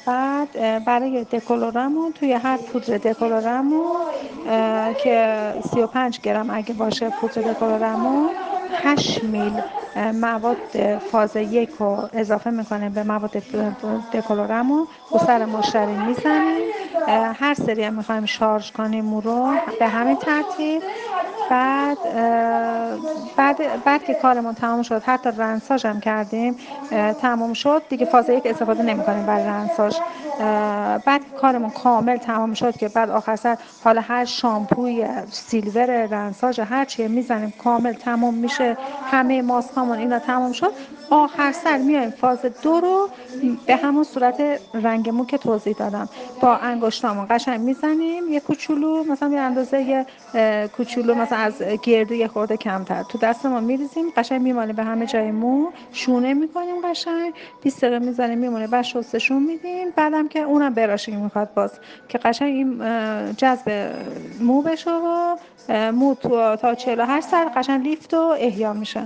بعد برای دکلورامون توی هر پودر دکلورامون که 35 گرم اگه باشه پودر دکلورامون 8 میل مواد فاز 1 رو اضافه میکنیم به مواد دکلورامون، رو سر مشتری میزنیم. هر سری هم میخوایم شارژ کنیم او رو به همین ترتیب. بعد که کارمون تمام شد، حتی رنساژ هم کردیم، تمام شد دیگه، فاز 1 استفاده نمی‌کنیم برای رنساژ. بعد که کارمون کامل تمام شد که بعد آخر سر حالا هر شامپوی سیلور رنساژ هر چیه میزنیم کامل تمام میشه، همه ماسکامون اینا تمام شد، آخر سر میایم فاز 2 رو به همون صورت رنگ مو که توضیح دادم با انگشتامون قشنگ میزنیم، یه کوچولو مثلا یه اندازه یه کوچولو مثلا از گردو یه خورده کمتر تو دست ما میریزیم، قشنگ میمالیم به همه جای مو، شونه میکنیم قشنگ 20 دقیقه میزنیم میمونه، بعد شستشون میدیم. بعدم که اونم براشینگ میخواد باز که قشنگ این جذب مو بشه و مو تا 48 ساعت قشنگ لیفت و احیا میشه.